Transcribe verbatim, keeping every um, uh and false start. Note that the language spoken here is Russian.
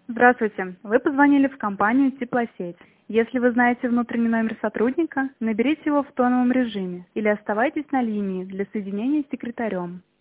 Здравствуйте. Вы позвонили в компанию «Теплосеть». Если вы знаете внутренний номер сотрудника, наберите его в тоновом режиме или оставайтесь на линии для соединения с секретарем.